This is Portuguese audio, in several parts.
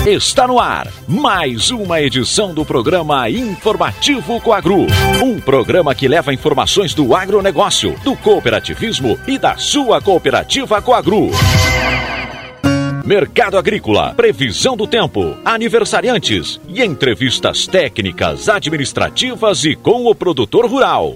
Está no ar mais uma edição do programa Informativo Coagru. Um programa que leva informações do agronegócio, do cooperativismo e da sua cooperativa Coagru. Mercado agrícola, previsão do tempo, aniversariantes e entrevistas técnicas, administrativas e com o produtor rural.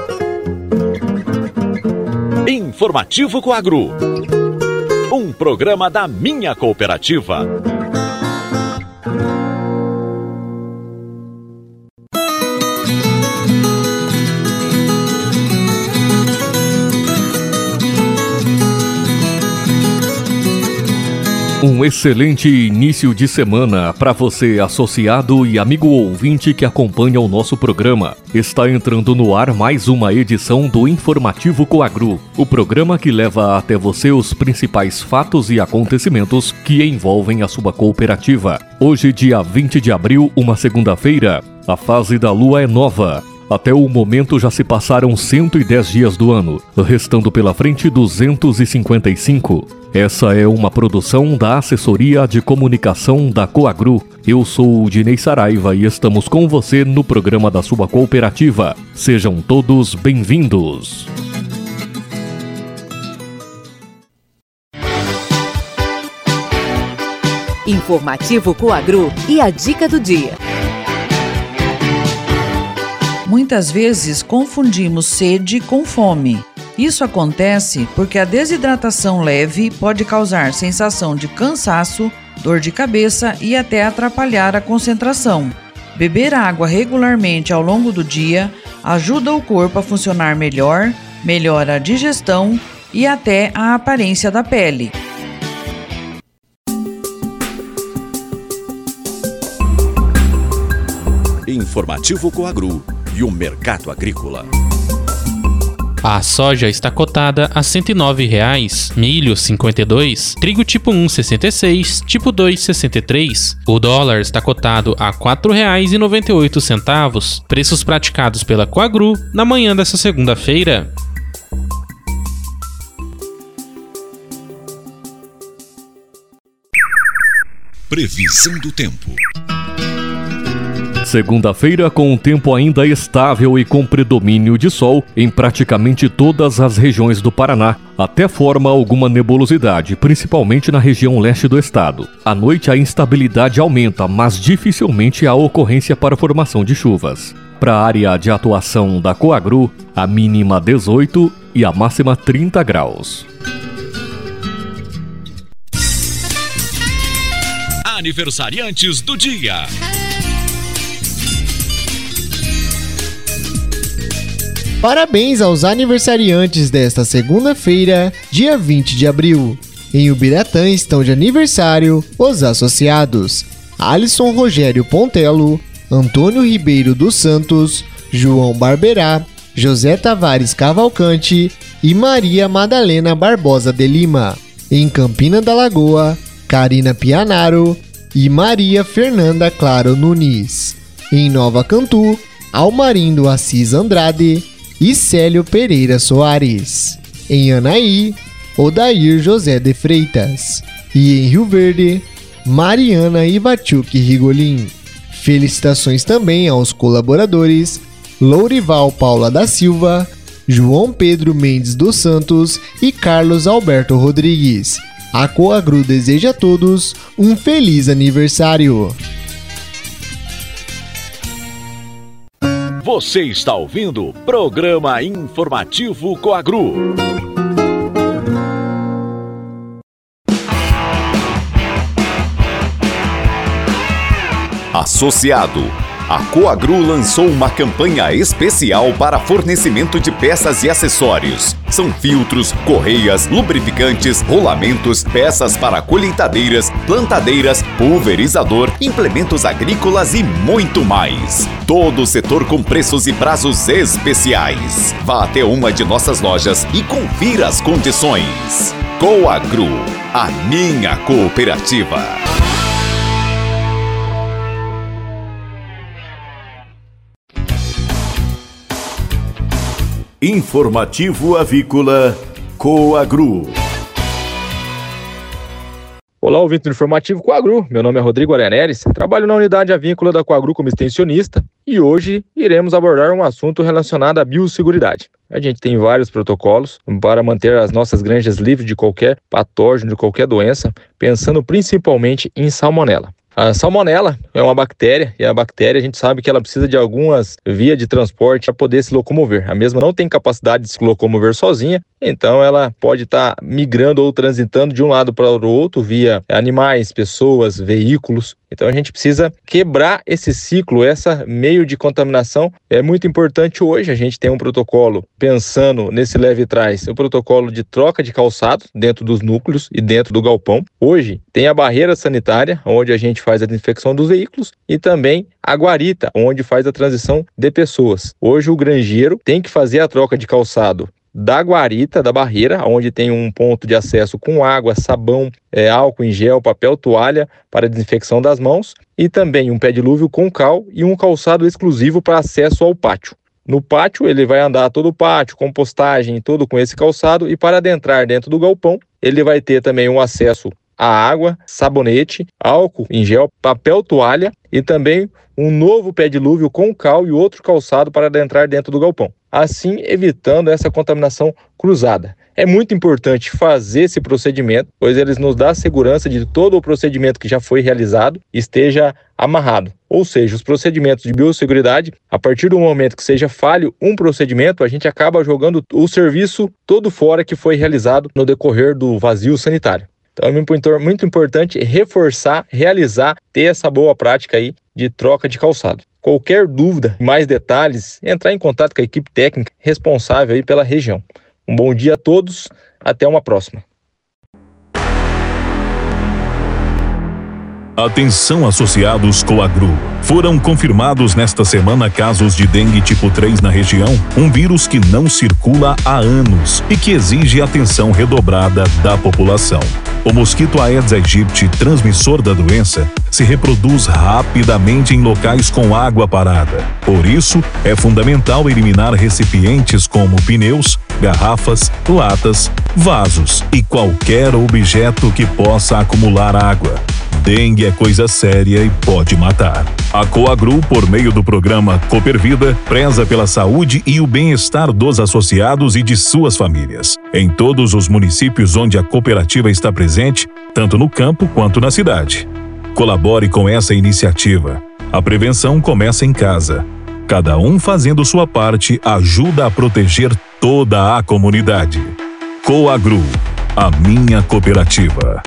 Informativo Coagru. Um programa da minha cooperativa. Um excelente início de semana para você, associado e amigo ouvinte que acompanha o nosso programa. Está entrando no ar mais uma edição do Informativo Coagru, o programa que leva até você os principais fatos e acontecimentos que envolvem a sua cooperativa. Hoje, dia 20 de abril, uma segunda-feira, a fase da lua é nova. Até o momento já se passaram 110 dias do ano, restando pela frente 255. Essa é uma produção da Assessoria de Comunicação da Coagru. Eu sou o Dinei Saraiva e estamos com você no programa da sua cooperativa. Sejam todos bem-vindos. Informativo Coagru e a dica do dia. Muitas vezes confundimos sede com fome. Isso acontece porque a desidratação leve pode causar sensação de cansaço, dor de cabeça e até atrapalhar a concentração. Beber água regularmente ao longo do dia ajuda o corpo a funcionar melhor, melhora a digestão e até a aparência da pele. Informativo Coagru e o mercado agrícola. A soja está cotada a R$ 109,00, milho R$ 52, trigo tipo 1 R$ 66, tipo 2 R$ 63. O dólar está cotado a R$ 4,98, preços praticados pela Coagru na manhã dessa segunda-feira. Previsão do tempo. Segunda-feira com um tempo ainda estável e com predomínio de sol em praticamente todas as regiões do Paraná. Até forma alguma nebulosidade, principalmente na região leste do estado. À noite a instabilidade aumenta, mas dificilmente há ocorrência para a formação de chuvas. Para a área de atuação da Coagru, a mínima 18 e a máxima 30 graus. Aniversariantes do dia. Parabéns aos aniversariantes desta segunda-feira, dia 20 de abril. Em Ubiratã estão de aniversário os associados Alisson Rogério Pontelo, Antônio Ribeiro dos Santos, João Barberá, José Tavares Cavalcante e Maria Madalena Barbosa de Lima. Em Campina da Lagoa, Karina Pianaro e Maria Fernanda Claro Nunes. Em Nova Cantu, Almarindo Assis Andrade e Célio Pereira Soares. Em Anaí, Odair José de Freitas. E em Rio Verde, Mariana Ivachuk Rigolin. Felicitações também aos colaboradores Lourival Paula da Silva, João Pedro Mendes dos Santos e Carlos Alberto Rodrigues. A Coagru deseja a todos um feliz aniversário. Você está ouvindo o programa Informativo Coagru. Associado. A Coagru lançou uma campanha especial para fornecimento de peças e acessórios. São filtros, correias, lubrificantes, rolamentos, peças para colheitadeiras, plantadeiras, pulverizador, implementos agrícolas e muito mais. Todo o setor com preços e prazos especiais. Vá até uma de nossas lojas e confira as condições. Coagru, a minha cooperativa. Informativo Avícola Coagru. Olá, ouvinte do Informativo Coagru. Meu nome é Rodrigo Areneres, trabalho na unidade avícola da Coagru como extensionista e hoje iremos abordar um assunto relacionado à biosseguridade. A gente tem vários protocolos para manter as nossas granjas livres de qualquer patógeno, de qualquer doença, pensando principalmente em salmonela. A salmonela é uma bactéria e a bactéria a gente sabe que ela precisa de algumas vias de transporte para poder se locomover. A mesma não tem capacidade de se locomover sozinha, então ela pode estar migrando ou transitando de um lado para o outro via animais, pessoas, veículos. Então a gente precisa quebrar esse ciclo, esse meio de contaminação. É muito importante hoje, a gente tem um protocolo pensando nesse leve trás, o protocolo de troca de calçado dentro dos núcleos e dentro do galpão. Hoje tem a barreira sanitária, onde a gente faz a desinfecção dos veículos e também a guarita, onde faz a transição de pessoas. Hoje o granjeiro tem que fazer a troca de calçado da guarita, da barreira, onde tem um ponto de acesso com água, sabão, álcool em gel, papel toalha para desinfecção das mãos e também um pé dilúvio com cal e um calçado exclusivo para acesso ao pátio. No pátio ele vai andar todo o pátio, compostagem, tudo com esse calçado e para adentrar dentro do galpão ele vai ter também um acesso a água, sabonete, álcool em gel, papel toalha e também um novo pé dilúvio com cal e outro calçado para adentrar dentro do galpão, assim evitando essa contaminação cruzada. É muito importante fazer esse procedimento, pois eles nos dão a segurança de todo o procedimento que já foi realizado esteja amarrado. Ou seja, os procedimentos de biosseguridade, a partir do momento que seja falho um procedimento, a gente acaba jogando o serviço todo fora que foi realizado no decorrer do vazio sanitário. Então é muito importante reforçar, realizar, ter essa boa prática aí de troca de calçado. Qualquer dúvida, mais detalhes, entrar em contato com a equipe técnica responsável aí pela região. Um bom dia a todos, até uma próxima. Atenção associados Coagru. Foram confirmados nesta semana casos de dengue tipo 3 na região, um vírus que não circula há anos e que exige atenção redobrada da população. O mosquito Aedes aegypti, transmissor da doença, se reproduz rapidamente em locais com água parada. Por isso, é fundamental eliminar recipientes como pneus, garrafas, latas, vasos e qualquer objeto que possa acumular água. Dengue é coisa séria e pode matar. A Coagru, por meio do programa Coopervida, preza pela saúde e o bem-estar dos associados e de suas famílias. Em todos os municípios onde a cooperativa está presente, tanto no campo quanto na cidade. Colabore com essa iniciativa. A prevenção começa em casa. Cada um fazendo sua parte ajuda a proteger toda a comunidade. Coagru, a minha cooperativa.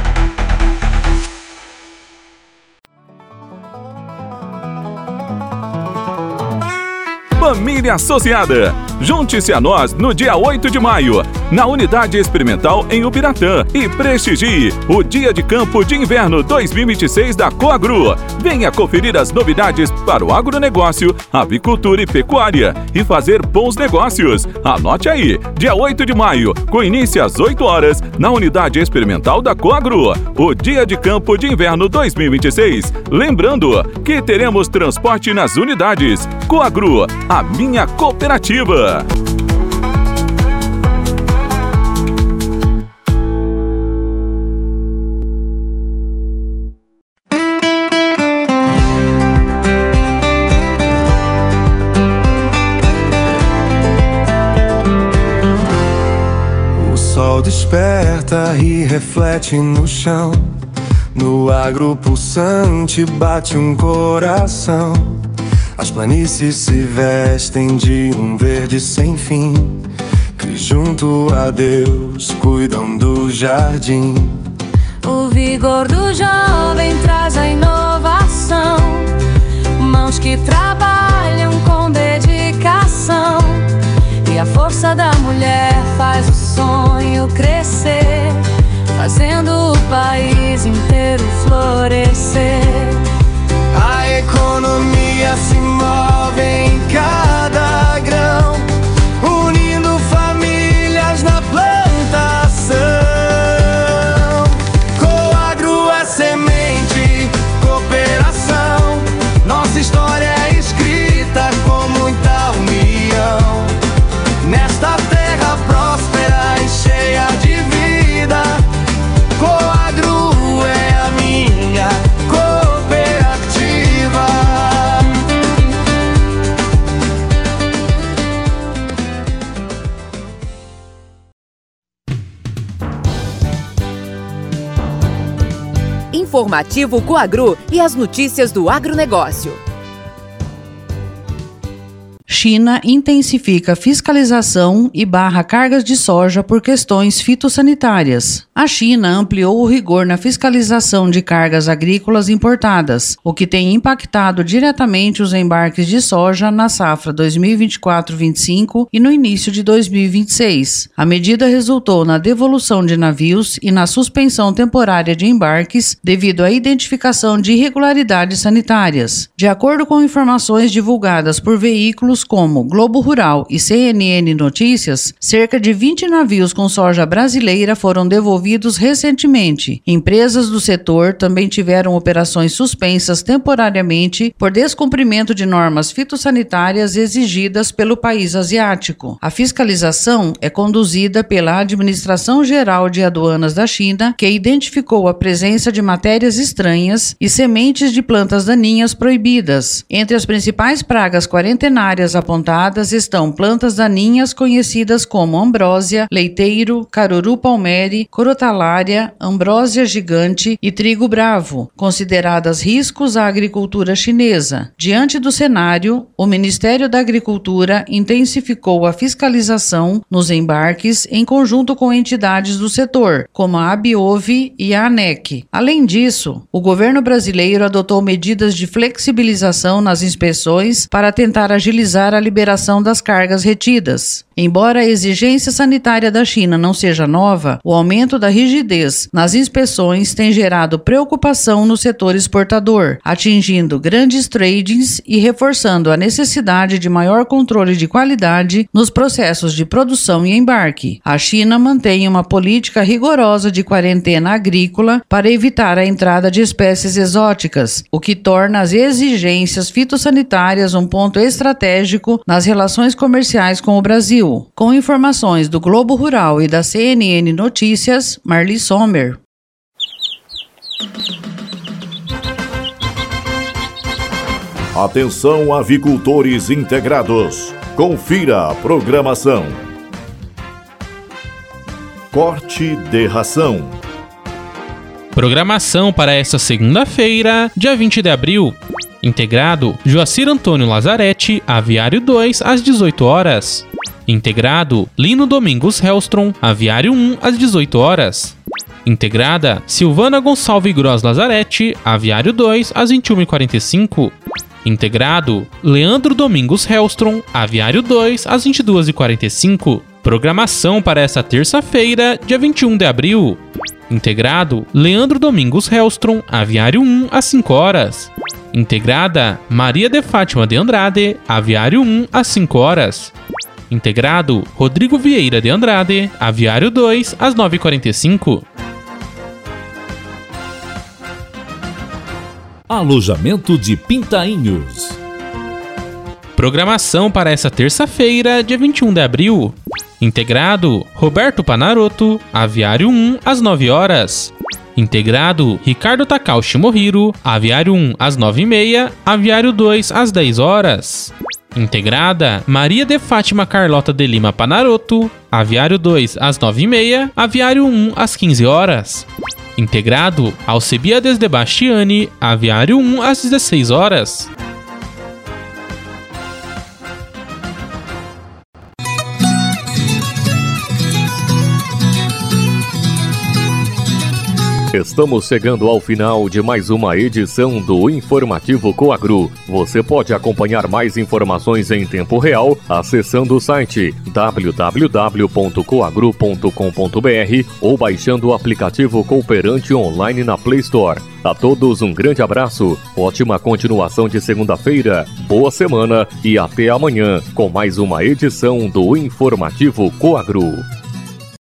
Família Associada, junte-se a nós no dia 8 de maio, na Unidade Experimental em Ubiratã e prestigie o Dia de Campo de Inverno 2026 da Coagru. Venha conferir as novidades para o agronegócio, avicultura e pecuária e fazer bons negócios. Anote aí, dia 8 de maio, com início às 8 horas, na Unidade Experimental da Coagru, o Dia de Campo de Inverno 2026. Lembrando que teremos transporte nas unidades. Coagru, a minha cooperativa. O sol desperta e reflete no chão. No agro pulsante bate um coração. As planícies se vestem de um verde sem fim, que junto a Deus cuidam do jardim. O vigor do jovem traz a inovação, mãos que trabalham com dedicação, e a força da mulher faz o sonho crescer, fazendo o país inteiro florescer. A economia se move em cada grão, unindo famílias na plantação. Coagru é semente, cooperação. Nossa história é escrita com muita união. Nesta terra próspera e cheia de vida, Coagru Informativo Coagru e as notícias do agronegócio. China intensifica fiscalização e barra cargas de soja por questões fitossanitárias. A China ampliou o rigor na fiscalização de cargas agrícolas importadas, o que tem impactado diretamente os embarques de soja na safra 2024-25 e no início de 2026. A medida resultou na devolução de navios e na suspensão temporária de embarques devido à identificação de irregularidades sanitárias. De acordo com informações divulgadas por veículos como Globo Rural e CNN Notícias, cerca de 20 navios com soja brasileira foram devolvidos recentemente. Empresas do setor também tiveram operações suspensas temporariamente por descumprimento de normas fitossanitárias exigidas pelo país asiático. A fiscalização é conduzida pela Administração Geral de Aduanas da China, que identificou a presença de matérias estranhas e sementes de plantas daninhas proibidas. Entre as principais pragas quarentenárias apontadas estão plantas daninhas conhecidas como ambrósia, leiteiro, caruru palmere, crotalária, ambrósia gigante e trigo bravo, consideradas riscos à agricultura chinesa. Diante do cenário, o Ministério da Agricultura intensificou a fiscalização nos embarques em conjunto com entidades do setor, como a Abiove e a ANEC. Além disso, o governo brasileiro adotou medidas de flexibilização nas inspeções para tentar agilizar a liberação das cargas retidas. Embora a exigência sanitária da China não seja nova, o aumento da rigidez nas inspeções tem gerado preocupação no setor exportador, atingindo grandes tradings e reforçando a necessidade de maior controle de qualidade nos processos de produção e embarque. A China mantém uma política rigorosa de quarentena agrícola para evitar a entrada de espécies exóticas, o que torna as exigências fitossanitárias um ponto estratégico nas relações comerciais com o Brasil. Com informações do Globo Rural e da CNN Notícias, Marli Sommer. Atenção, avicultores integrados. Confira a programação. Corte de ração. Programação para esta segunda-feira, dia 20 de abril. Integrado, Joacir Antônio Lazarete, Aviário 2, às 18 horas. Integrado, Lino Domingos Hellstrom, Aviário 1, às 18 horas. Integrada, Silvana Gonçalves Gross Lazarete, Aviário 2, às 21h45. Integrado, Leandro Domingos Hellstrom, Aviário 2, às 22h45. Programação para esta terça-feira, dia 21 de abril. Integrado, Leandro Domingos Hellstrom, Aviário 1, às 5 horas. Integrada, Maria de Fátima de Andrade, Aviário 1, às 5 horas. Integrado, Rodrigo Vieira de Andrade, Aviário 2, às 9h45. Alojamento de Pintainhos. Programação para essa terça-feira, dia 21 de abril. Integrado, Roberto Panaroto, Aviário 1, às 9 horas. Integrado, Ricardo Takaushi Mohiro, Aviário 1, às 9h30, Aviário 2, às 10 horas. Integrada, Maria de Fátima Carlota de Lima Panaroto, Aviário 2, às 9h30, Aviário 1, às 15 horas. Integrado, Alcebiades de Bastiani, Aviário 1, às 16 horas. Estamos chegando ao final de mais uma edição do Informativo Coagru. Você pode acompanhar mais informações em tempo real acessando o site www.coagru.com.br ou baixando o aplicativo Cooperante online na Play Store. A todos um grande abraço, ótima continuação de segunda-feira, boa semana e até amanhã com mais uma edição do Informativo Coagru.